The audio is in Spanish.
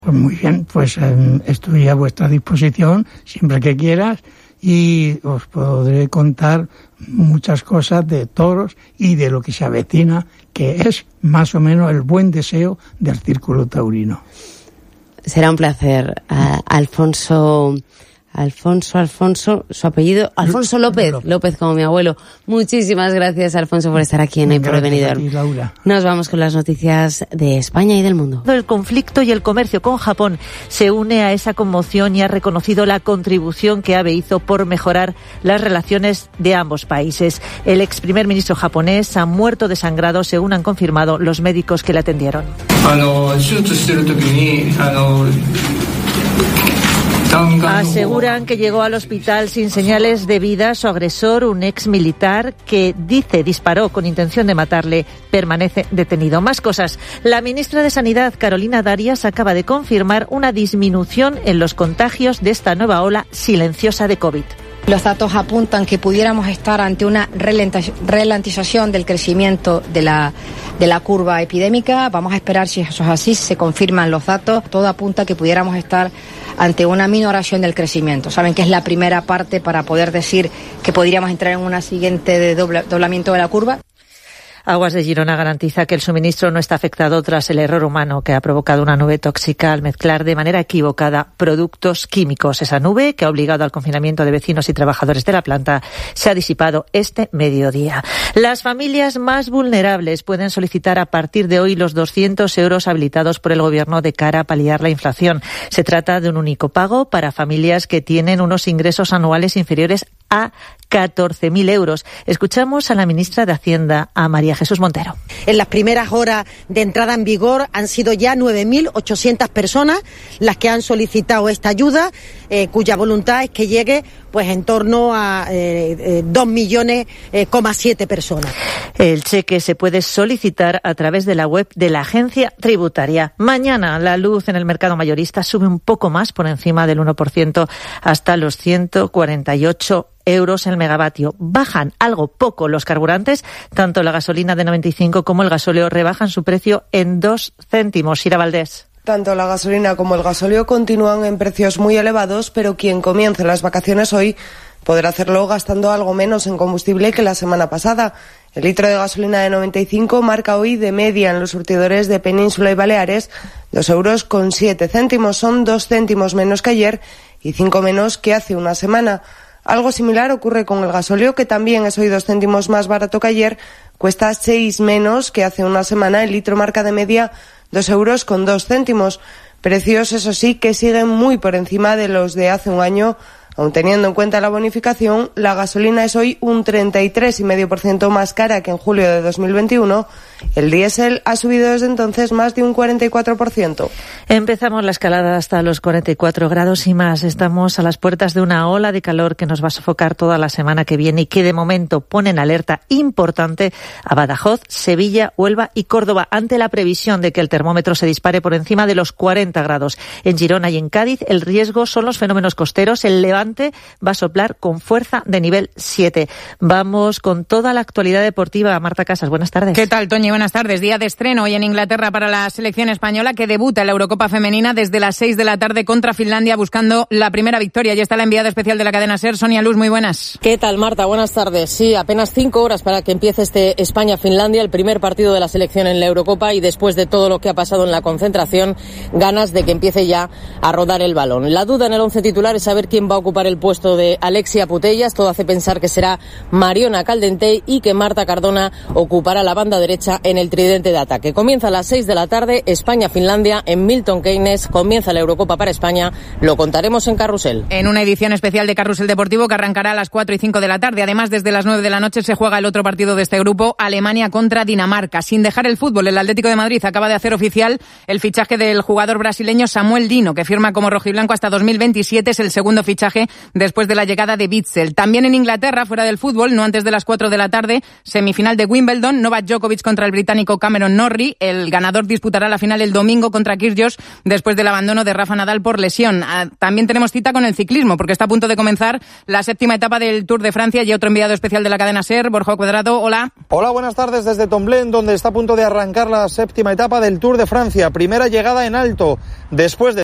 Pues muy bien, pues estoy a vuestra disposición siempre que quieras y os podré contar muchas cosas de toros y de lo que se avecina, que es más o menos el buen deseo del Círculo Taurino. Será un placer. Alfonso, su apellido, Alfonso López como mi abuelo. Muchísimas gracias, Alfonso, por estar aquí en El Porvenidor. Nos vamos con las noticias de España y del mundo. El conflicto y el comercio con Japón se une a esa conmoción y ha reconocido la contribución que Abe hizo por mejorar las relaciones de ambos países. El ex primer ministro japonés ha muerto desangrado, según han confirmado los médicos que le atendieron. Aseguran que llegó al hospital sin señales de vida. Su agresor, un ex militar que disparó con intención de matarle, permanece detenido. Más cosas. La ministra de Sanidad, Carolina Darias, acaba de confirmar una disminución en los contagios de esta nueva ola silenciosa de COVID. Los datos apuntan que pudiéramos estar ante una ralentización del crecimiento de la curva epidémica. Vamos a esperar si eso es así, si se confirman los datos. Todo apunta a que pudiéramos estar ante una minoración del crecimiento. Saben que es la primera parte para poder decir que podríamos entrar en una siguiente doblamiento de la curva. Aguas de Girona garantiza que el suministro no está afectado tras el error humano que ha provocado una nube tóxica al mezclar de manera equivocada productos químicos. Esa nube, que ha obligado al confinamiento de vecinos y trabajadores de la planta, se ha disipado este mediodía. Las familias más vulnerables pueden solicitar a partir de hoy los 200 euros habilitados por el Gobierno de cara a paliar la inflación. Se trata de un único pago para familias que tienen unos ingresos anuales inferiores a 14.000 euros. Escuchamos a la ministra de Hacienda, a María Jesús Montero. En las primeras horas de entrada en vigor han sido ya 9.800 personas las que han solicitado esta ayuda, cuya voluntad es que llegue pues en torno a 2,7 millones personas. El cheque se puede solicitar a través de la web de la Agencia Tributaria. Mañana la luz en el mercado mayorista sube un poco más, por encima del 1%, hasta los 148 euros el megavatio. Bajan algo poco los carburantes, tanto la gasolina de 95 como el gasóleo rebajan su precio en 2 céntimos. Ira Valdés. Tanto la gasolina como el gasóleo continúan en precios muy elevados, pero quien comience las vacaciones hoy podrá hacerlo gastando algo menos en combustible que la semana pasada. El litro de gasolina de 95 marca hoy de media en los surtidores de Península y Baleares 2,07 euros. Son 2 céntimos menos que ayer y 5 menos que hace una semana. Algo similar ocurre con el gasóleo, que también es hoy 2 céntimos más barato que ayer. Cuesta 6 menos que hace una semana. El litro marca de media 2,02 euros. Precios, eso sí, que siguen muy por encima de los de hace un año. Aun teniendo en cuenta la bonificación, la gasolina es hoy un 33,5% más cara que en julio de 2021. El diésel ha subido desde entonces más de un 44%. Empezamos la escalada hasta los 44 grados y más. Estamos a las puertas de una ola de calor que nos va a sofocar toda la semana que viene y que de momento pone en alerta importante a Badajoz, Sevilla, Huelva y Córdoba, ante la previsión de que el termómetro se dispare por encima de los 40 grados. En Girona y en Cádiz el riesgo son los fenómenos costeros. El Levante va a soplar con fuerza de nivel 7. Vamos con toda la actualidad deportiva. Marta Casas, buenas tardes. ¿Qué tal, Toñi? Buenas tardes. Día de estreno hoy en Inglaterra para la selección española, que debuta en la Eurocopa femenina desde las 6 de la tarde contra Finlandia, buscando la primera victoria. Ya está la enviada especial de la cadena SER, Sonia Luz, muy buenas. ¿Qué tal, Marta? Buenas tardes. Sí, apenas 5 horas para que empiece este España-Finlandia, el primer partido de la selección en la Eurocopa, y después de todo lo que ha pasado en la concentración, ganas de que empiece ya a rodar el balón. La duda en el 11 titular es saber quién va a ocupar el puesto de Alexia Putellas. Todo hace pensar que será Mariona Caldentey y que Marta Cardona ocupará la banda derecha en el tridente de ataque. Comienza a las 6 de la tarde, España-Finlandia en Milton Keynes. Comienza la Eurocopa para España. Lo contaremos en Carrusel. En una edición especial de Carrusel Deportivo que arrancará a las 4 y 5 de la tarde. Además, desde las 9 de la noche se juega el otro partido de este grupo, Alemania contra Dinamarca. Sin dejar el fútbol, el Atlético de Madrid acaba de hacer oficial el fichaje del jugador brasileño Samuel Dino, que firma como rojiblanco hasta 2027. Es el segundo fichaje ATP después de la llegada de Witzel. También en Inglaterra, fuera del fútbol, no antes de las 4 de la tarde, semifinal de Wimbledon, Novak Djokovic contra el británico Cameron Norrie. El ganador disputará la final el domingo contra Kyrgios después del abandono de Rafa Nadal por lesión. También tenemos cita con el ciclismo, porque está a punto de comenzar la 7ª etapa del Tour de Francia y otro enviado especial de la cadena SER, Borja Cuadrado. Hola. Hola, buenas tardes desde Tomblain, donde está a punto de arrancar la 7ª etapa del Tour de Francia. Primera llegada en alto, después de